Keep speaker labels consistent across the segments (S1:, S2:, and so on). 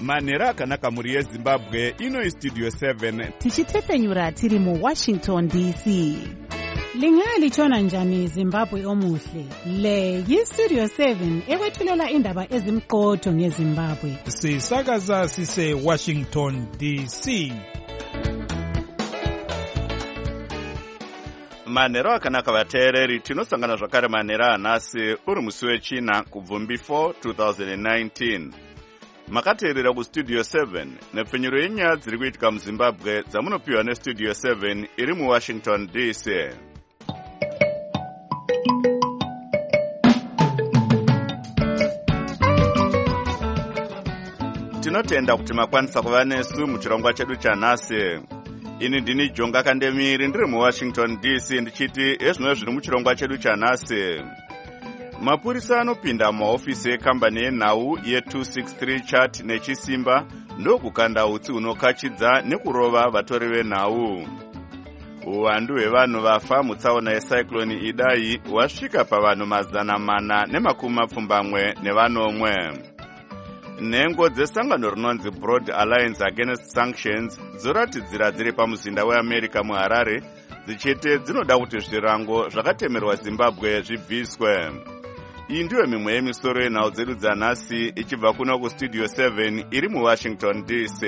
S1: manhero akanaka muri yezimbabwe. Ino istudio 7
S2: tichitepenyura tiri muWashington DC.
S3: Lingalitshona njani Zimbabwe omuhle? Le yistudio 7 ekwethulela indaba ezimqotho ngeZimbabwe.
S4: Sisakaza sise Washington DC.
S1: manhero akanaka vateereri. Tinosangana zvakare manhero anhasi uri musi wechina kubvumbi 4 2019. Makateerera kustudio 7 nepfenyuro yenyaya dziri kuitika muZimbabwe dzamunopiwa nestudio 7 iri muWashington DC. Tinotenda kuti makwanisa kuva nesu muchirongwa chedu chanhasi. Ini ndini Jonga Kandemiri ndiri muWashington DC ndichiti ezvino zviri muchirongwa chedu chanhasi. Mapurisa anopinda muhofisi yekambani yenhau ye263 chat nechisimba ndokukanda utsi hunokachidza nekurova vatori venhau. Uwandu hwevanhu vafa mutsaona yecyclone Idai hwasvika pavanhu 420 Nhengo dzesangano rinonzi Broad Alliance Against Sanctions dzoratidzira dziri pamuzinda weAmerica muHarare dzichiti dzinoda kuti zvirango zvakatemerwa Zimbabwe zvibviswe. Iyi ndiyo mimwe yemisoro yenhau dzedu dzanhasi ichibva kuno kustudio 7 iri muWashington DC.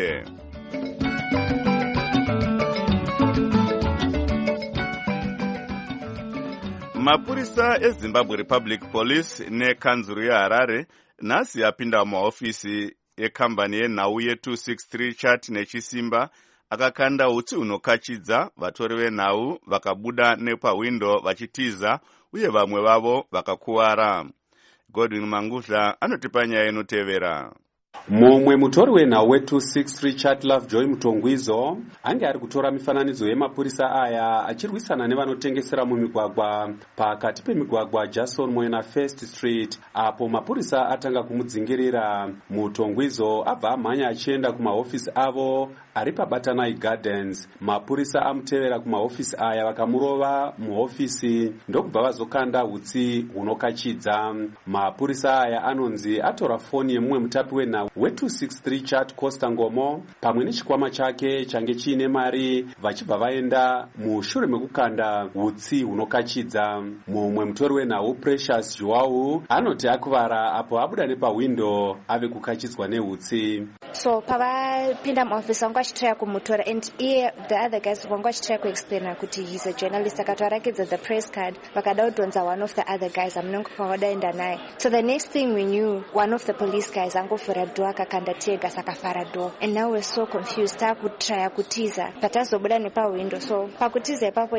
S1: Mapurisa eZimbabwe Republic Police nekanzuru yeHarare nhasi apinda muhofisi yekambani yenhau ye263 chat nechisimba akakanda utsi hunokachidza vatori venhau vakabuda nepahwindo vachitiza uye vamwe vavo vakakuwara. Godwin Mangudla anotipa nyaya inotevera.
S5: Mumwe mutori wenhau we263 chat Lovejoy Mutongwizo ange ari kutora mifananidzo yemapurisa aya achirwisana nevanotengesera mumigwagwa pakati pemigwagwa Jason Moyena First Street apo mapurisa atanga kumudzingirira. Mutongwizo abva amhanya achienda kumahofisi avo ari paBatanai Gardens. Mapurisa amutevera kumahofisi aya vakamurova muhofisi ndokubva vazokanda utsi hunokachidza. Mapurisa aya anonzi atora foni yemumwe mutapi wenhau we263 chat Costa Ngomo pamwe nechikwama chake change chiine mari vachibva vaenda mushure mekukanda utsi hunokachidza. Mumwe mutori wenhau Precious Joao anoti akuvara apo abuda nepahwindo ave kukachidzwa neutsi.
S6: So pavapinda muoffice wangu achitry kumutora and the other guys wangu achitry kuexplain kuti he's a journalist akatoarakidza the press card vakada kudonza one of the other guys amunenge kwavadaenda naye. So the next thing we knew one of the police guys angofura door akakanda tear gas akafara door and now we're so confused takutry kutiza but azobuda nepahwindo. So pakutiza ipapo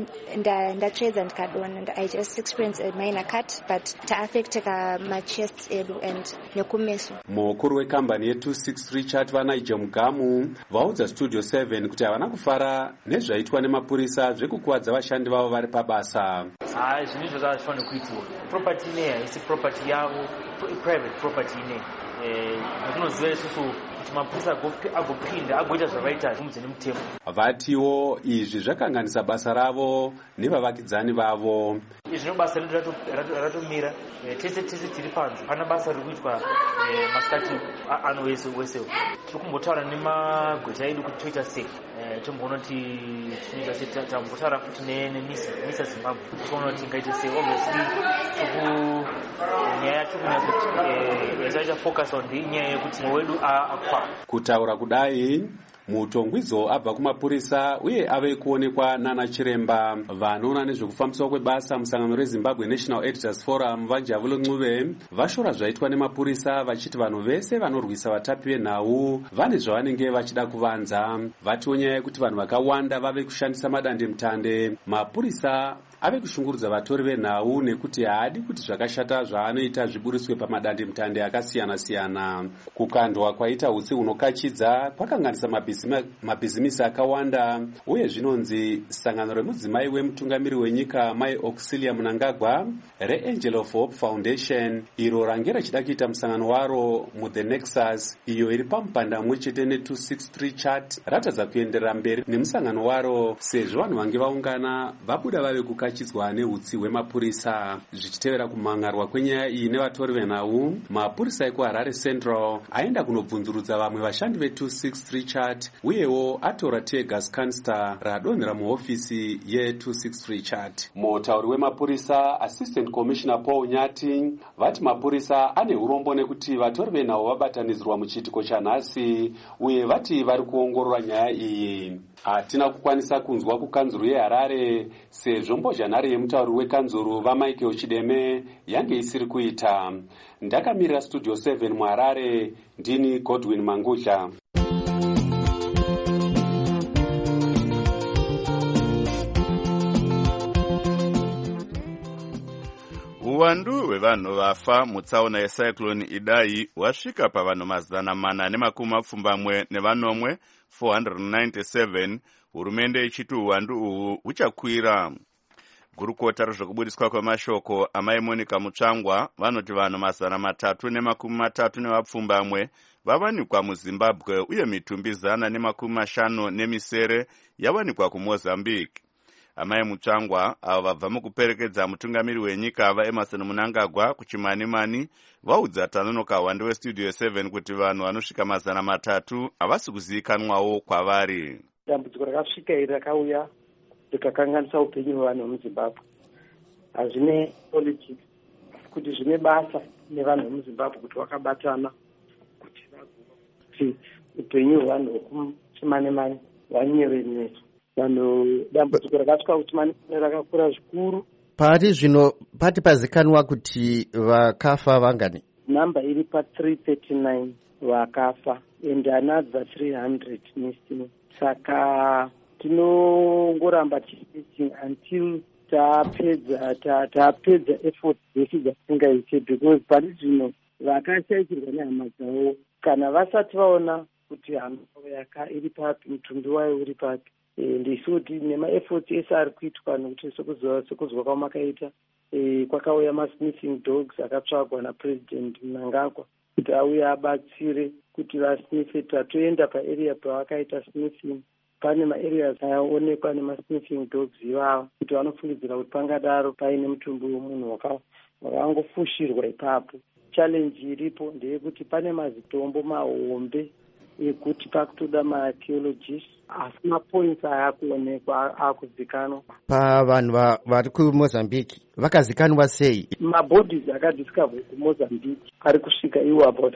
S6: ndatreza ndikadona and I just experienced a minor cut but taaffecteka machest edu and nekumeso.
S5: Mukuru wekambani ye263 chat vaNaija Mugamu vaudza studio 7 kuti havana kufara nezvaitwa nemapurisa zvekukuwadza vashandi vavo vari pabasa.
S7: Zvinhu zvakafanira kuitwa property ine haisi property yavo private property ine ndinoziva isusu kuti mapurisa agopinda agoita zvavaita zvimudze nemutemo.
S5: Vatiwo izvi zvakanganisa basa ravo nevavakidzani vavo.
S7: Izvino basa redu ratomira tese tiri panze pana basa riri kuitwa masikati ano wese tiri kumbotaura nemagweta edu kuti toita sei tomboona kuti tambotaura futi nemisa Zimbabwe toona kuti ngaite sei. Obviously nyaya yacho yachaita focus on nyaya yekuti wedu akwa.
S5: Kutaura kudai Mutongwizo abva kumapurisa uye ave kuonekwa nana chiremba vanoona nezvekufambiswa kwebasa musangano reZimbabwe National Editors Forum vaJavulo Ncube vashora zvaitwa nemapurisa vachiti vanhu vese vanorwisa vatapi venhau vane zvavanenge vachida kuvanza. Vatiwo nyaya yekuti vanhu vakawanda vave kushandisa madandemutande. Mapurisa ave kushungurudza vatori venhau nekuti haadi kuti zvakashata zvaanoita zviburiswe pamadandemutande akasiyana-siyana. Kukandwa kwaita utsi hunokachidza kwakanganisa mabhizimisi akawanda uye zvinonzi sangano remudzimai wemutungamiri wenyika Mai Auxilia Mnangagwa reAngel of Hope Foundation iro range rachida kuita musangano waro muThe Nexus iyo iri pamupanda mumwe chete ne263 chat ratadza kuenderera mberi nemusangano waro sezvo vanhu vange vaungana vabuda vave kuka kukachidzwa neutsi hwemapurisa. Zvichitevera kumhangarwa kwenyaya iyi nevatori venhau, mapurisa ekuHarare Central aenda kunobvunzurudza vamwe vashandi ve263 chat uyewo atora teargas canister radonhera muhofisi ye263 chat. Mutauri wemapurisa Assistant Commissioner Paul Nyati vati mapurisa ane urombo nekuti vatori venhau vabatanidzirwa muchiitiko chanhasi uye vati vari kuongorora nyaya iyi. Hatina kukwanisa kunzwa kukanzuru yeHarare sezvo mbozhanhare yemutauri wekanzuru vaMichael Chideme yange isiri kuita. Ndakamirira Studio 7 muHarare, ndini Godwin Mangudla.
S1: Uwandu hwevanhu vafa mutsaona yecyclone Idai wasvika pavanhu 420 497, hurumende ichiti uwandu uhu huchakwira. Gurukota rezvekubudiswa kwemashoko amai Monica Mutsvangwa vanoti vanhu 330 vavanikwa muZimbabwe uye mitumbi 150 yavanikwa kuMozambique. Amai Mutsvangwa avo vabva mukuperekedza mutungamiri wenyika vaEmerson Mnangagwa kuChimanimani vaudza Tanonoka Hwande weStudio 7 kuti vanhu vanosvika 300 havasi kuzivikanwawo kwavari.
S8: Dambudziko rakasvika iri rakauya rikakanganisa upenyu hwevanhu vemuZimbabwe. Hazvine politics kuti zvine basa nevanhu vemuZimbabwe kuti vakabatana kuti kuti upenyu hwevanhu vekuChimanimani hwanyevenyere. Vanhu dambudziko rakasvika kuChimanimani rakakura zvikuru.
S9: Pari zvino pati pazikanwa kuti vakafa vangani?
S8: Namba iri pa339 vakafa and another 300 missing. Saka tinongoramba tichiti until tapedza effort dzese dzatingaite, because pari zvino vakashaikirwa nehama dzavo kana vasati vaona kuti hama yaka iri papi, mutumbi wayo uri papi. Ndisoti nemaefforts ese ari kuitwa nokuti sekuzwa kwamakaita kwakauya masmithing dogs akatsvagwa naPresident Mnangagwa kuti auye abatsire kuti vasnife. Tatoenda paarea pavakaita smithing, pane maareas ayaonekwa nemasmithing dogs ivava kuti vanofungidzira kuti pangadaro paine mutumbi wemunhu wakangofushirwa ipapo. Challenge iripo ndeyekuti pane mazitombo mahombe ekuti pakutoda maarchaeologists asi mapoints ayakuonekwa akuzikanwa.
S9: Pavanhu vari kuMozambique vakazikanwa sei?
S8: Mabodies akadiscover kuMozambique ari kusvika iwo about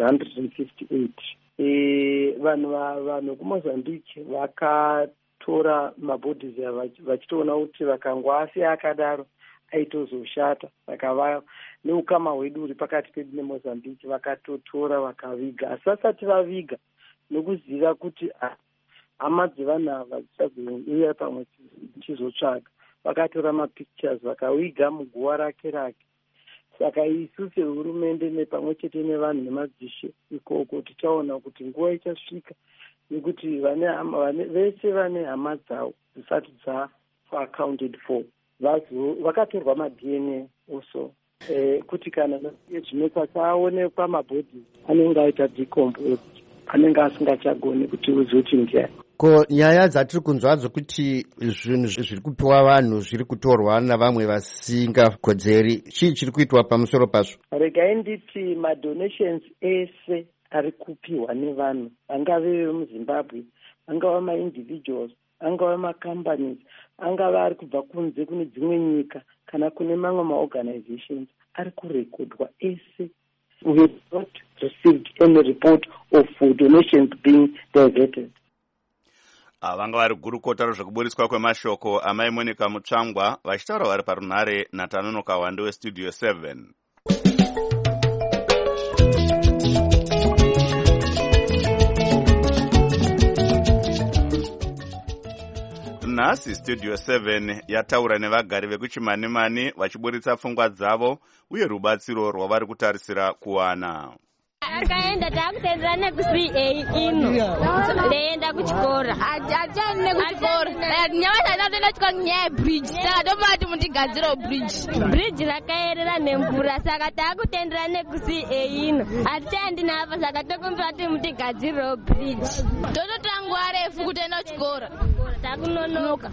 S8: 158. Vanhu kuMozambique vakatora mabodies vachitoona kuti vakangwasiya akadaro aitozoshata. Saka neukama hwedu uri pakati pedu neMozambique vakatotora vakaviga. Asi vasati vaviga nokuziva kuti hama dzevanhu ava dzichazouya pamwe tichizotsvaga, vakatora mapictures vakaviga muguwa rake. Saka isu sehurumende nepamwe chete nevanhu nemadzishe ikoko tichaona kuti nguva ichasvika nekuti vese vane hama dzavo dzisati dzafa accounted for vakatorwa maDNA also kuti kana zvino pasaonekwa mabhodhi anenge aita decomposed, anenge asingachagoni kuti uzoti ndiani.
S9: Ko nyaya dzatiri kunzwa dzokuti zvinhu zviri kupiwa vanhu zviri kutorwa navamwe vasingakodzeri, chii chiri kuitwa pamusoro pazvo?
S8: Regai nditi madonations ese ari kupiwa nevanhu, angave vemuZimbabwe, angava maindividuals, angava macompanies, angava ari kubva kunze kune dzimwe nyika kana kune mamwe maorganizations, ari kurekodwa ese. We have not received any report of donations being diverted.
S1: Vanga vari gurukota rezvekubudiswa kwemashoko amai Monica Mutsvangwa vachitaura vari parunhare naTanonoka Hwande weStudio 7. Nhasi Studio 7 yataura nevagari vekuChimanimani vachiburitsa pfungwa dzavo uye rubatsiro rwavari kutarisira kuwana.
S10: Akaenda takutendera nekuCA ino ndeienda kuchikora achane kuchikora nyamata tatoenda kuchikora nyaya yebridge saka tomati mundigadziro bridge rakaerera nemvura saka takutendera nekuCA ino hatichaendi napo saka tokumbira kuti mutigadzirirewo bridge tototangwa refu kutoenda kuchikora takunonoka.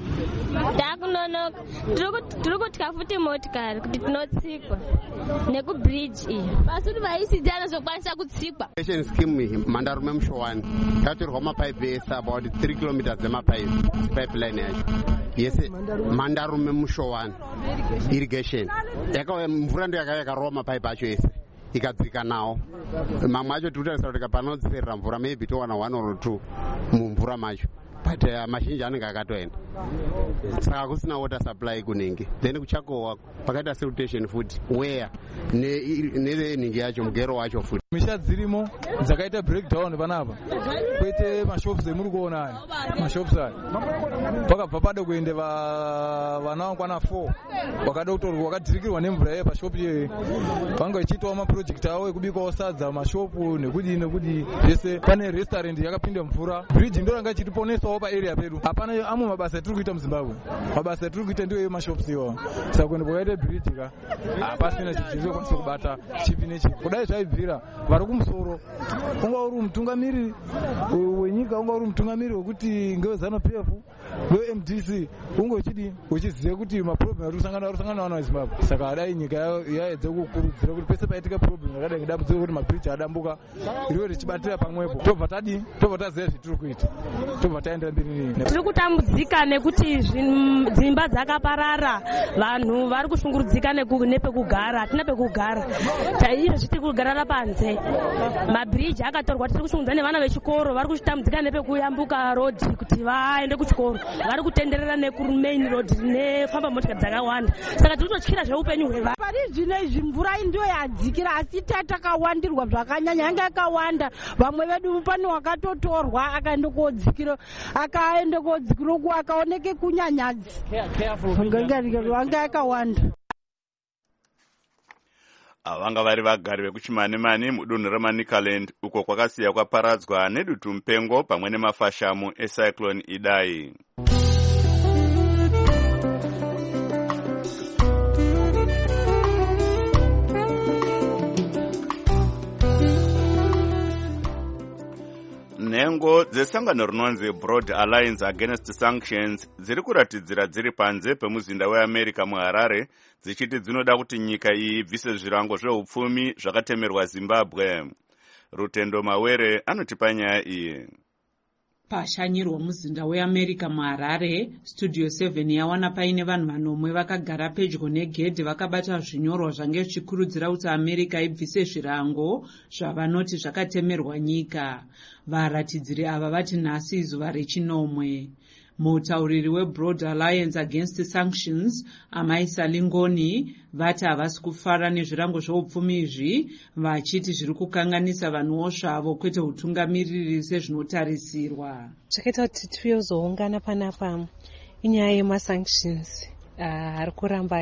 S10: takunonoka. Tiri kutya futi motikari kuti tinotsikwa nekubridge iyi. Basi kuti vaICD anozokwanisa kutsikwa.
S11: Scheme Mandarume Mshowani tatorwa mapaipi ese about 3 kilometers emapaipi pipeline yacho yese Mandarume Mshowani irrigation mvura ndo yakarova mapaipi acho ese ikadzika nawo mamwe acho tikutarisa kuti panodziserera mvura maybe towana 1 or 2 mumvura macho but mazhinji anenge akatoenda saka kusina water supply kunenge then kuchakowa pakaita sanitation futi where nenhingi yacho mugero wacho futi
S12: misha dzirimo dzakaita breakdown panapa kwete mashops emuri kuona aya mashops aya pakabva pade kuende vana vangwana 4 vakada kutorwa vakadhirikirwa nemvura iye pashopu iyoyo vanga vachiitawo mapurojekti avo ekubikawo sadza mashopu nekudi zvese pane restaurant yakapinda mvura bridge ndo ranga chitiponesawo paarea pedu hapana amwe mabasa etiri kuita muzimbabwe mabasa etiri kuita ndiwo yemashops iwawo saka kuende kwakaita bridge ka hapasina chizokwanisa kubata chipi nechipi kudai zvaibvira vari kumusoro unga uri mutungamiri wenyika unga uri mutungamiri wekuti ngewezanupf weMDC unge uchidi uchiziva kuti maproblem ari kusangana nawo nazimbabwe saka adai nyika yaedza kukurudzira kuti pese paitika problem yakadai ngedambudziko kuti mabridge adambuka riwe richibatira pamwepo tobva taziva zvitiri kuita tobva taendera mberi
S13: tiri kutambudzika nekuti dzimba dzakaparara vanhu vari kushungurudzika nepekugara hatina pekugara izvezvi tiri kugarara panze mabridge akatorwa tiri kushungurudzika nevana vechikoro vari kuchitambudzika nepekuyambuka rodhi kuti vaende kuchikoro vari kutenderera nekumain road nefamba motikari dzakawanda saka tiri kutotyira zveupenyu hwevanhu
S3: pari zvino izvi mvura ndiyo yadzikira asi tatakawandirwa zvakanyanya yanga yakawanda vamwe vedu pane wakatotorwa akaende kodzikira uku akaoneke kunyanyadzi vanga yakawanda
S1: vanga vari vagari vekuchimanimani mudunhu reManicaland uko kwakasiya kwaparadzwa nedutu mupengo pamwe nemafashamu ecyclone Idai. Nhengo dzesangano rinonzi Broad Alliance Against Sanctions dziri kuratidzira dziri panze pemuzinda weAmerica muHarare dzichiti dzinoda kuti nyika iyi ibvise zvirango zveupfumi zvakatemerwa Zimbabwe. Rutendo Mawere anotipa nyaya iyi.
S14: Pashanyirwa muzinda weAmerica muHarare, Studio 7 yawana paine vanhu vanomwe vakagara pedyo negedhi vakabata zvinyorwa zvange zvichikurudzira kuti America ibvise zvirango zvavanoti zvakatemerwa nyika. Varatidziri ava vati nhasi izuva rechinomwe. Mutauriri weBroad Alliance Against Sanctions, Amai Salingoni, vati havasi kufara nezvirango zveupfumi izvi, vachiti zviri kukanganisa vanhuwo zvavo kwete utungamiriri sezvinotarisirwa.
S15: Zvakaita kuti tiuzoungana panapa inyaya yemasanctions ari kuramba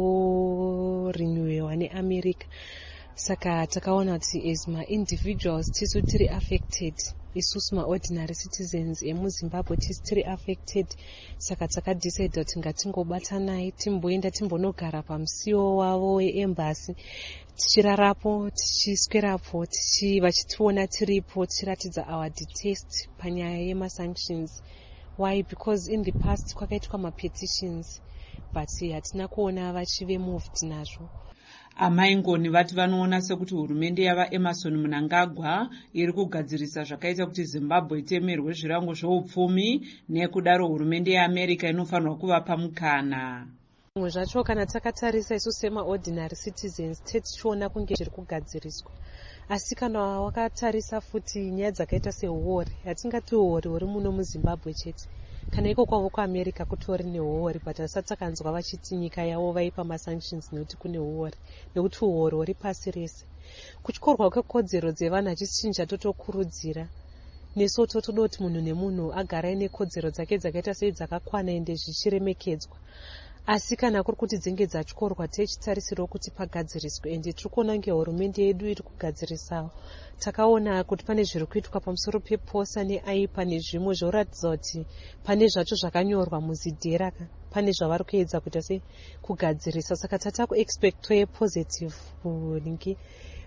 S15: achingorinyuwiwa neAmerica. Saka takaona kuti as ma-individuals tisu tiri affected, isusu ma-ordinary citizens emuzimbabwe tisi tiri affected. Saka takadecide kuti ngatingobatanai timboenda timbonogara pamusiwo wavo weembassy tichirarapo tichiswerapo vachitiona tiripo tichiratidza our detest panyaya yemasanctions. Why? Because in the past kwakaitwa mapetitions but hatina kuona vachive moved nazvo.
S14: Amai Ngoni vati vanoona sekuti hurumende yavaEmerson Mnangagwa iri kugadzirisa zvakaita kuti Zimbabwe itemerwe zvirango zveupfumi, nekudaro hurumende yeAmerica inofanirwa kuvapa mukana.
S15: Zvimwe zvacho kana takatarisa isu sema-ordinary citizens tichiona kunge zviri kugadziriswa, asi kana wakatarisa futi nyaya dzakaita sehori, hatingati hori huri muno muZimbabwe chete, kana iko kwavo kuAmerica kutori nehori, but asati takanzwa vachiti nyika yavo vaipa masanctions nekuti kune hori, nekuti uhori huri pasi rese. Kutyorwa kwekodzero dzevanhu hachisichinja totokurudzira. Nesu totoda kuti munhu nemunhu agara ane kodzero dzake dzakaita sei dzakakwana ende zvichiremekedzwa. Asi kana kuri kuti dzinge dzatyorwa tichitarisirawo kuti pagadziriswe, ende tiri kuona kunge hurumende yedu iri kugadzirisawo. Takaona kuti pane zviri kuitwa pamusoro peposa neaipa nezvimwe zvoratidza kuti pane zvacho zvakanyorwa muzidhera, pane zvavari kuedza kuita sei kugadzirisa. Saka tata kuexpectoye positive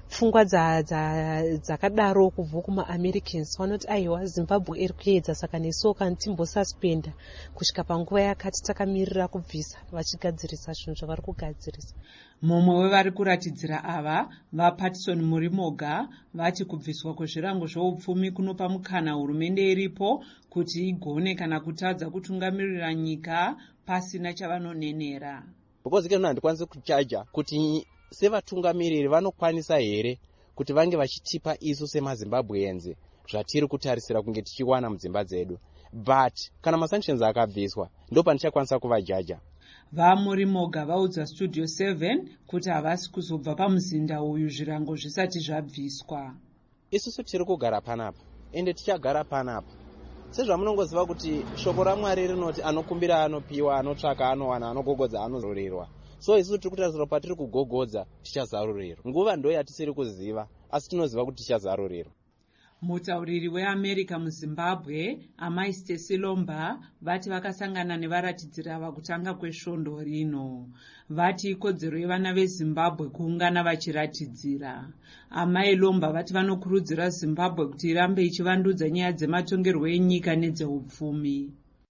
S15: pfungwa dzakadaro kubva kumaAmericans vanoti aiwa Zimbabwe iri kuedza saka nesoka timbosuspenda kusvika panguva yakati takamirira kubvisa vachigadzirisa zvinhu zvavari kugadzirisa.
S14: Mumwe wevari kuratidzira ava vaPatson Murimoga vati kubviswa kwezvirango zveupfumi kunopa mukana hurumende iripo kuti igone kana kutadza kutungamirira nyika pasina chavanonenera.
S16: Because kana handikwanisi kuchaja kuti sevatungamiriri vanokwanisa here kuti vange vachitipa isu semaZimbabweans zvatiri kutarisira kunge tichiwana mudzimba dzedu, but kana masanctions akabviswa ndopanichakwanisa kuvajaja.
S14: VaMurimoga vaudza Studio 7 kuti havasi kuzobva pamuzinda uyu zvirango zvisati zvabviswa.
S16: Isusu tiri kugara panapa ende tichagara panapa. Sezvamunongoziva kuti shoko raMwari rinoti anokumbira anopiwa, anotsvaka anowana, anogogodza anozorerwa. So isusu tiri kutarisira patiri kugogodza tichazarurirwa. Nguva ndo yatisiri kuziva asi tinoziva kuti tichazarurirwa.
S14: Mutauriri weAmerica muZimbabwe Amai Stacy Lomba vati vakasangana nevaratidziri ava kutanga kwesvondo rino. Vati ikodzero yevana veZimbabwe kuungana vachiratidzira. Amai Lomba vati vanokurudzira Zimbabwe kuti irambe ichivandudza nyaya dzematongerwo enyika nedzeupfumi.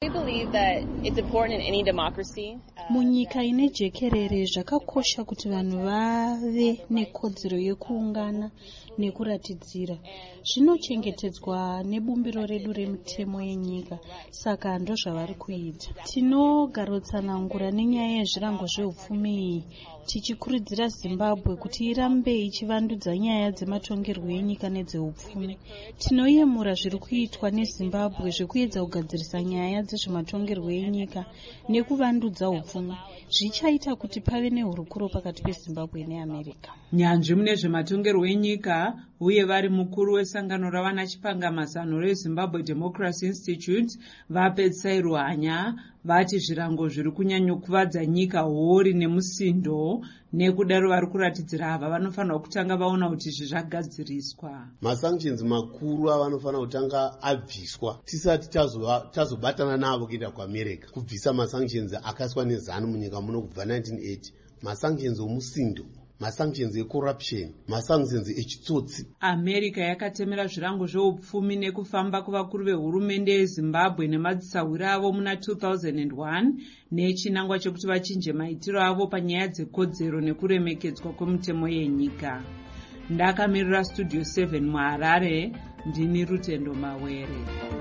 S17: Munyika ine jekerere zvakakosha kuti vanhu vave nekodzero yekuungana nekuratidzira. Zvinochengetedzwa nebumbiro redu remitemo yenyika, saka ndo zvavari kuita. Tinogarotsanangura nenyaya yezvirango zveupfumi tichikurudzira Zimbabwe kuti irambe ichivandudza nyaya dzematongerwo enyika nedzeupfumi. Tinoyemura zviri kuitwa neZimbabwe zvekuedza kugadzirisa nyaya dzezvematongerwo enyika nekuvandudza upfumi. Zvichaita kuti pave nehurukuro pakati peZimbabwe neAmerica.
S14: Nyanzvi mune zvematongerwo enyika uye vari mukuru wesangano ravana chipangamazano reZimbabwe Democracy Institute vaPetsai Ruhanya vati zvirango zviri kunyanyokuvadza nyika hori nemusindo, nekudaro vari kuratidzira ava vanofanira kutanga vaona kuti izvi zvagadziriswa.
S18: Masanctions makuru avanofanira kutanga abviswa tisati tazobatana navo kuenda kuAmerica kubvisa masanctions akaiswa nezanu munyika muno kubva 1980, masanctions omusindo, masanctions ecorruption, masanctions echitsotsi.
S14: America yakatemera zvirango zveupfumi nekufamba kuvakuru vehurumende yeZimbabwe nemadzisawiro avo muna 2001 nechinangwa chekuti vachinje maitiro avo panyaya dzekodzero nekuremekedzwa kwemutemo yenyika. Ndakamirira Studio 7 muHarare, ndini Rutendo Mawere.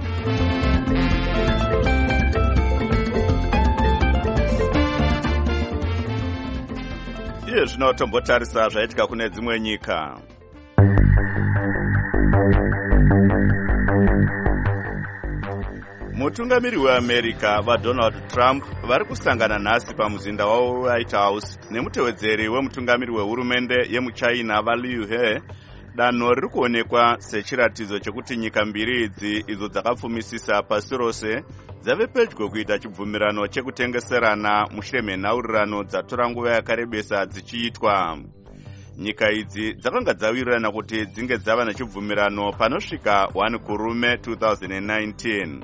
S1: Iye zvinotombotarisa zvaitika kune dzimwe nyika. Mutungamiri weAmerica vaDonald Trump vari kusangana nhasi pamuzinda wavo White House nemutevedzeri wemutungamiri wehurumende yemuChina vaLiu He. Danho riri kuonekwa sechiratidzo chekuti nyika mbiri idzi idzo dzakapfumisisa pasi rose dzave pedyo kuita chibvumirano chekutengeserana mushure menhaurirano dzatora nguva yakarebesa dzichiitwa. Nyika idzi dzakanga dzawirirana kuti dzinge dzava nechibvumirano panosvika 1 kurume 2019.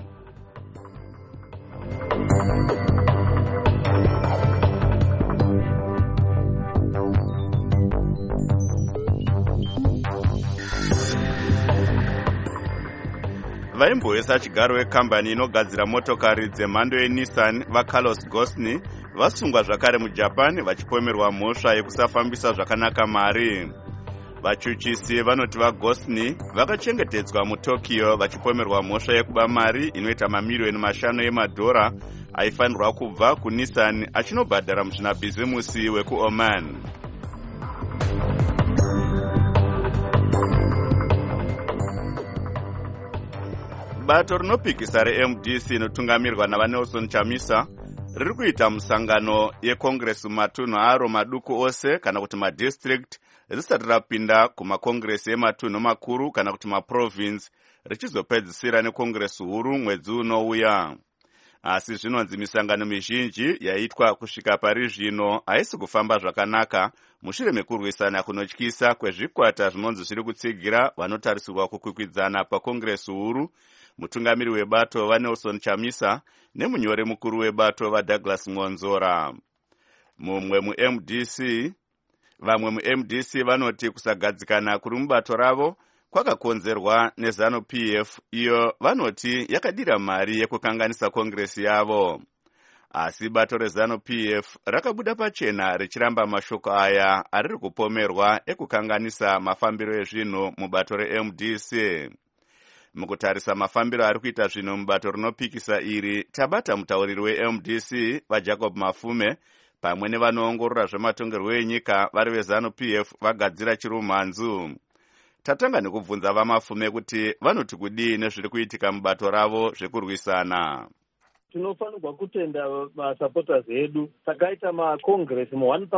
S1: Vaimboisa chigaro wekambani inogadzira motokari dzemhando yeNissan vaCarlos Ghosn vasungwa zvakare muJapan vachipomerwa mhosva yekusafambisa zvakanaka mari. Vachuchisi vanoti vaGhosn vakachengetedzwa muTokyo vachipomerwa mhosva yekuba mari inoita mamiliyoni 5 emadhora aifanirwa kubva kuNissan achinobhadhara muzvinabhizimusi wekuOman. Bato rinopikisa reMDC inotungamirwa navaNelson Chamisa riri kuita musangano yekongresi mumatunhu aro maduku ose kana kuti madistrict risati rapinda kumakongresi ematunhu makuru kana kuti maprovince richizopedzisira nekongresi huru mwedzi unouya. Asi zvinonzi misangano mizhinji yaitwa kusvika pari zvino haisi kufamba zvakanaka mushure mekurwisana kunotyisa kwezvikwata zvinonzi zviri kutsigira vanotarisirwa kukwikwidzana pakongresi huru, mutungamiri webato vaNelson Chamisa nemunyori mukuru webato vaDouglas Ngonzora. Mumwe muMDC Vamwe muMDC vanoti kusagadzikana kuri mubato ravo kwakakonzerwa neZANU-PF iyo vanoti yakadira mari yekukanganisa kongresi yavo. Asi bato reZANU-PF rakabuda pachena richiramba mashoko aya ariri kupomerwa ekukanganisa mafambiro ezvinhu mubato reMDC. Mukutarisa mafambiro ari kuita zvinhu mubato rinopikisa iri, tabata mutauriri weMDC vaJacob Mafume pamwe nevanoongorora zvematongerwo enyika vari veZANU-PF vagadzira chirumhanzu. Tatanga nekubvunza vaMafume kuti vanoti kudii nezviri kuitika mubato ravo zvekurwisana.
S19: Tinofanirwa kutenda masupporters edu. Takaita makongresi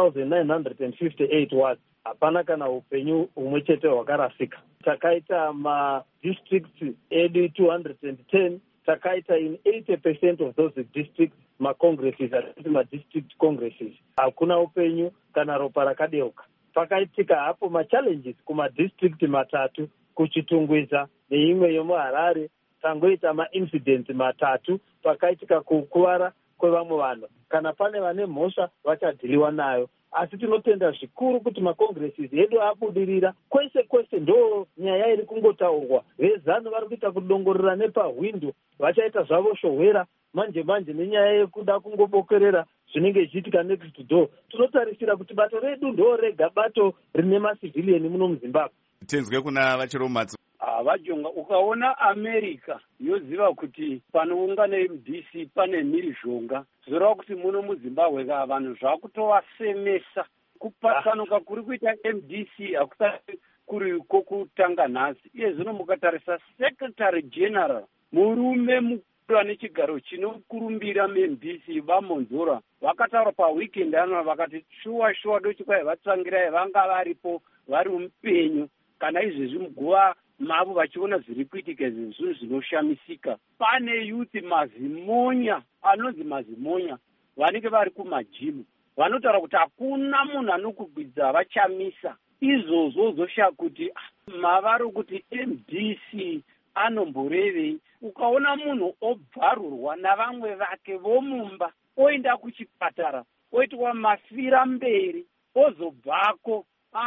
S19: mu1958 wards, hapana kana upenyu humwe chete hwakarasika. Takaita madistricts edu 210, takaita in 80% of those districts macongresses ati madistrict congresses. Hakuna upenyu kana ropa rakadeuka. Pakaitika hapo machallenges kumadistrict matatu, kuchitungwiza neimwe yomuHarare, tangoita maincident matatu, pakaitika kukuvara kwevamwe vanhu. Kana pane vane mhosva vachadhiliwa nayo. Asi tinotenda zvikuru kuti macongresses edu abudirira. Kwese kwese ndo nyaya iri kungotaurwa. VeZANU vari kuita kudongorera nepahwindo, vachaita zvavo shohwera manje nenyaya yekuda kungobokerera zvinenge zvichiitika next door. Tinotarisira kuti bato redu ndo rega bato rine macivilian muno muZimbabwe.
S1: Tenzwe kuna vachiromatsi.
S20: Vajonga, ukaona America yoziva kuti panoungana MDC pane mhirizhonga, zvoreva kuti muno muZimbabwe ka vanhu zvakutovasemesa. Kupatsanuka kuri kuita MDC hakusati kuri kokutanga nhasi. Iye zvino mukatarisa Secretary General, murume mukuru ane chigaro chinokurumbira MDC vaMonzora, vakataura paweekend ano vakati shuwa dochikwai vatsangirai vanga varipo vari mupenyu, kana izvezvi muguva mavo vachiona zviri kuitika zvinhu zvinoshamisika. Pane youth mazimonya, anonzi mazimonya, vanenge vari kumajimu, vanotaura kuti hakuna munhu anokugwidza vachamisa. Izvozvo zosha kuti mavari kuti MDC anomborevei. Ukaona munhu obvarurwa navamwe vake vomumba, oenda kuchipatara, oitwa mafira mberi, ozobvako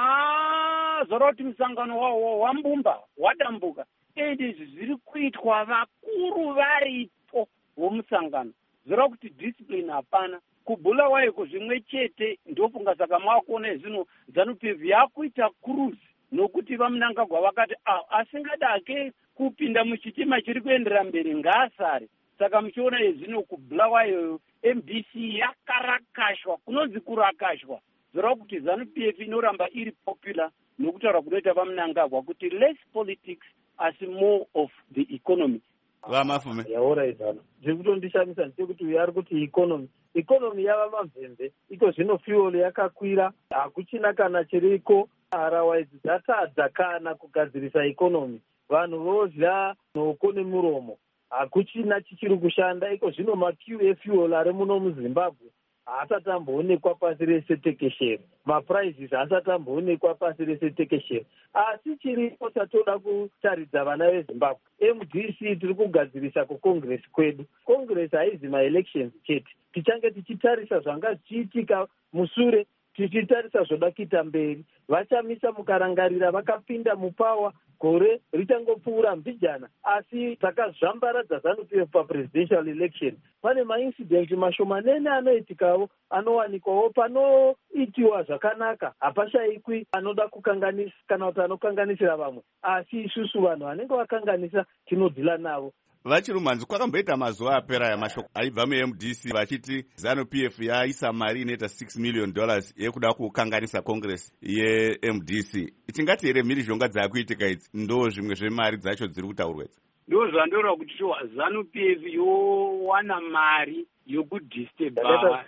S20: zvoreva kuti musangano wawo wambumba wadambuka. Izvi zviri kuitwa vakuru varipo vomusangano. Zvoreva kuti discipline hapana. Kubulawayo zvimwe chete ndofunga saka mwakuona zvino ZANU-PF yakuita cruise nokuti vaMnangagwa vakati asingadake kupinda muchitima chiri kuendera mberi ngaasare. Saka muchiona zvino kubulawayo MDC yakarakashwa, kunonzi kurakashwa. Zvoreva kuti ZANU-PF inoramba iri popular nokutaura kunoita vaMnangagwa kuti less politics asi more of the economy.
S1: Vamafume
S19: yauraizana zviri kutondishamisa ndechekuti uyo ari kuti ikonomi yava mamvemve. Iko zvino fuel yakakwira, hakuchina kana chiriko. Otherwise dzatadza kana kugadzirisa ikonomi. Vanhu vodya nhoko nemuromo, hakuchina chichiri kushanda. Iko zvino maqueue efuel ari muno muZimbabwe haasati amboonekwa pasi rese tekesheri. Maprizes haasati amboonekwa pasi rese tekesheri. Asi chiripo chatoda kutaridza vana veZimbabwe, MDC tiri kugadzirisa kukongresi kwedu. Kongresi haizi maelections chete, tichange tichitarisa zvanga zvichiitika musure, tichitarisa zvoda kuita mberi. Vachamisa mukarangarira vakapinda mupawa, gore richangopfuura mbijana, asi takazvambaradza ZANU-PF papresidential election. Pane maincidents mashomanene anoitikawo, anowanikwawo panoitiwa zvakanaka. Hapashayikwi anoda kukanganisa kana kuti anokanganisira vamwe, asi isusu vanhu vanenge vakanganisa tinodhila navo.
S1: Vachirumanzi, kwakamboita mazuva apera yamashoko aibva muMDC vachiti ZANU-PF yaisa mari inoita $6 million yekuda kukanganisa kongresi yeMDC. Tingati here mhirizhonga dzakuitika idzi ndo zvimwe zvemari dzacho dziri kutaurwa idzi?
S20: Ndo zvandoreva kuti ZANU-PF yowana mari yokudisturba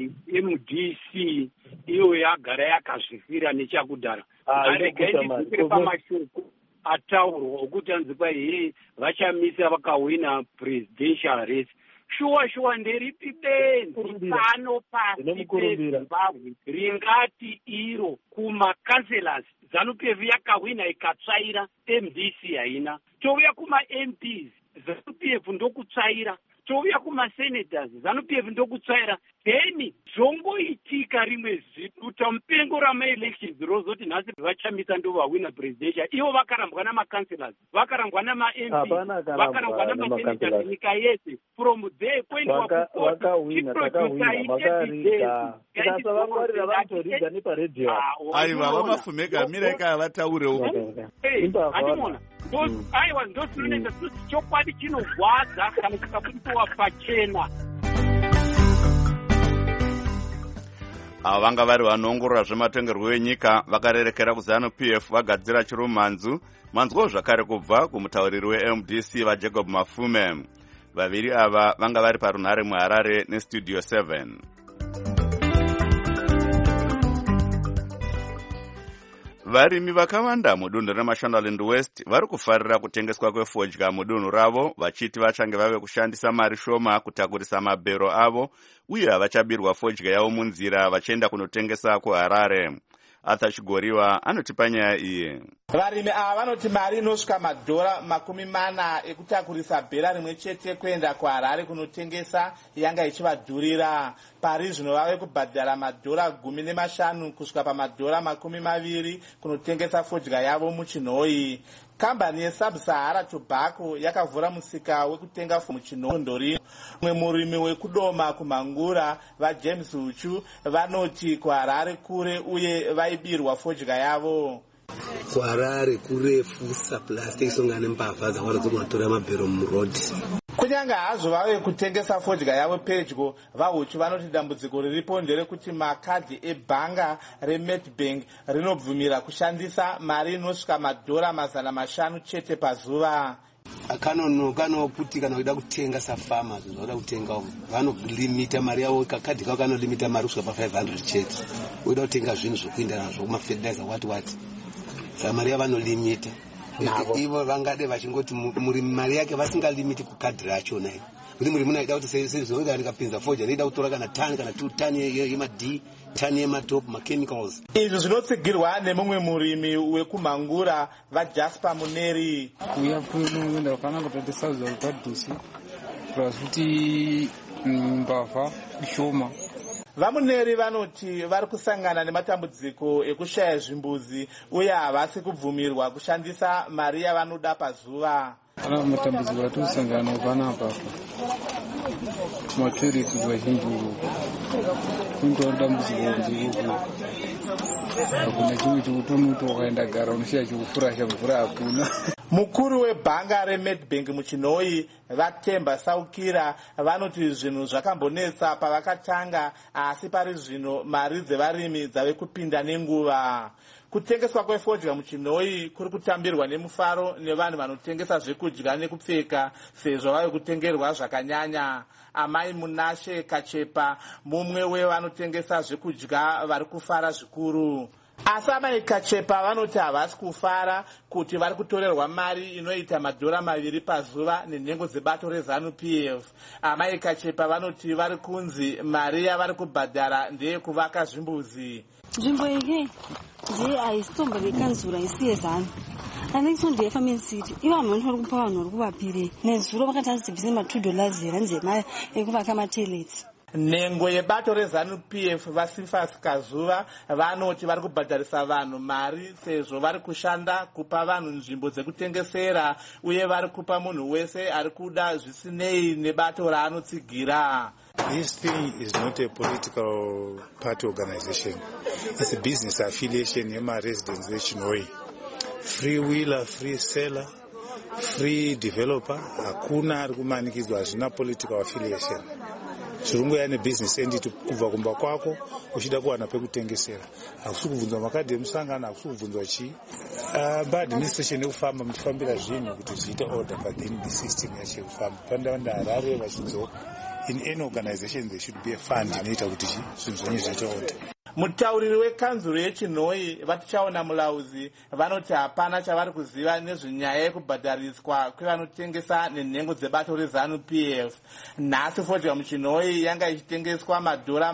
S20: MDC iyo yagara yakazvifira nechakudhara. Arega ichizvikire pamashoko ataurwa okuti anzi kwai vachamisa vakawina presidential race. Shuwa nderipi benzi pano pasi peZimbabwe ringati iro kumakanselas ZANU-PF yakawina ikatsvaira MDC haina. Touya kuma MPs ZANU-PF ndokutsvaira. touya kumasenators ZANU-PF ndokutsvaira then zvongoitika rimwe ziduta mupengo ramaelections rozoti nhasi vachamisa ndo vahwina presidential ivo vakarambwa namacancelors vakarambwa nama-MP vakarambwa namasenators nyika yese from there kuendwa kuchiprodusa
S19: tikasavangwarira vanotoriga neparedio
S1: aiva vamafumeka mireka vataurewo
S20: andimona aiwa ndosinoita susi chokwadi chinorwadza kana chikabudisiwa pachena.
S1: ava vanga vari vanoongorora zvematongerwo enyika vakarerekera kuZANU-PF vagadzira chirumanzu manzwo zvakare kubva kumutauriri weMDC vaJacob Mafume. Vaviri ava vanga vari parunhare muHarare neStudio 7. Varimi vakawanda mudunhu reMashonaland West vari kufarira kutengeswa kwefodya mudunhu ravo vachiti vachange vave kushandisa mari shoma kutakurisa mabhero avo uye havachabirwa fodya yavo munzira vachienda kunotengesa kuHarare. Arthur Chigoriwa anotipa nyaya iyi.
S21: Varimi ava vanoti mari inosvika madhora 40 ekutakurisa bhera rimwe chete kuenda kuHarare kunotengesa yanga ichivadhurira. Pari zvino vave kubhadhara madhora 15 kusvika pamadhora 20 kunotengesa fodya yavo muchinhoi. Kambani yeSub-Sahara Tobacco yakavhura musika wekutenga muchinhondori. Mumwe murimi wekudoma kumhangura vaJames Huchu vanoti kuHarare kure uye vaibirwa fodya yavo.
S22: kuHarare kurefu surplus teisongana mbavha dzakawanda dzokunotora mabhero murodhi.
S21: Kunyanga hazvo vave kutengesa fodya yavo pedyo, vaHuchu vanoti dambudziko riripo nderekuti makadhi ebhanga reMedbank rinobvumira kushandisa mari inosvika madhora 500 chete pazuva.
S22: Kanokuti kana uida kutenga safama zvinoda kutenga vanolimita mari yavo kakadhi kako kanolimita mari kusvika pa500 chete. Uida kutenga zvinhu zvokuenda nazvo kumafertilizer wati mari yavanolimita. Ivo vangade vachingoti murimi mari yake vasingalimiti kukadhi rachona iri. Kuti murimi unoida kuti sezvinoita ndikapinza fodya ndoida kutora kana tani kana 2 tani yemadhi tani yematop machemicals.
S21: Izvi zvinotsigirwa nemumwe murimi wekumhangura vaJasper Muneri.
S23: Kuya kunoenda wakananga kuti sauza padhusi kuti mbavha ishoma.
S21: Vamuneri vanoti vari kusangana nematambudziko ekushaya zvimbuzi uye havasi kubvumirwa kushandisa mari yavanoda pazuva.
S23: Ana matambudziko atusangana panapa matoireti vazhinji kundoona dambudziko nziko hakuna chimwe chekutomuti wakaenda gara unoshaya chekufurasha mvura hakuna.
S21: Mukuru webhanga reMedbank muchinhoi vaTemba Saukira vanoti zvinhu zvakambonetsa pavakatanga asi pari zvino mari dzevarimi dzave kupinda nenguva. Kutengeswa kwefodya muchinhoi kuri kutambirwa nemufaro nevanhu vanotengesa zvekudya nekupfeka sezvo vave kutengerwa zvakanyanya. Amai Munashe Kachepa mumwe wevanotengesa zvekudya vari kufara zvikuru. Asi amai Kachepa vanoti havasi kufara kuti vari kutorerwa mari inoita madhora 2 pazuva nenhengo dzebato reZANU-PF. Amai Kachepa vanoti vari kunzi mari yavari kubhadhara ndeyekuvaka zvimbuzi.
S24: Nzvimbo iyi ndiye aisitombo rekanzura isi yeZANU. Anexo ndiye Farming City. Ivo vanhu vari kupa vanhu vari kuvapire. Nezuro vakati azibvise $2 ranze mari ekuvaka matoilets.
S21: Nhengo yebato reZANU-PF vaSifas Kazuva vanoti vari kubhadharisa vanhu mari sezvo vari kushanda kupa vanhu nzvimbo dzekutengesera uye vari kupa munhu wese ari kuda zvisinei nebato raanotsigira.
S25: This thing is not a political party organization. It's a business affiliation yema-residents vechinhoi. Free wheeler, free seller, free developer. Hakuna ari kumanikidzwa, hazvina political affiliation. Zvirungu business entity kubva kumba kwako uchida kuwana pekutengesera. Hakusi kubvunzwa makadhi emusangano, hakusi kubvunzwa chii. Administration yekufamba muchifambira zvinhu kuti zviite order within the system yacho yekufamba. Pandavanda Harare vachidzoka. In any organization there should be a fund inoita kuti zvinhu zvenyu zviite order.
S21: Mutauriri wekanzuro yechinhoi vatichaona mulauzi vanoti hapana chavari kuziva nezvenyaya yekubhadhariswa kwevanotengesa nenhengo dzebato reZANU-PF. Nhasi fodya muchinhoi yanga ichitengeswa madhora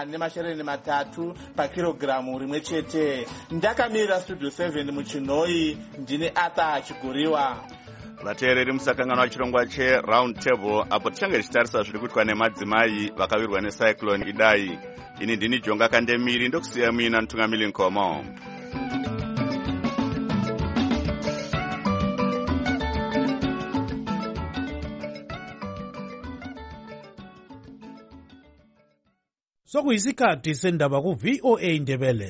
S21: 4.3 pakirogiramu rimwe chete. Ndakamirira Studio 7 muchinhoi ndine Arthur Chigoriwa.
S1: vateereri musakangano wachirongwa cheround table apo tichange tichitarisa zviri kuitwa nemadzimai vakawirwa necyclone idai. Ini ndini Jonga Kandemiri ndokusiya muina Ntungamili Nkomo.
S2: Sokuyisikhathi sendaba ku VOA Ndebele.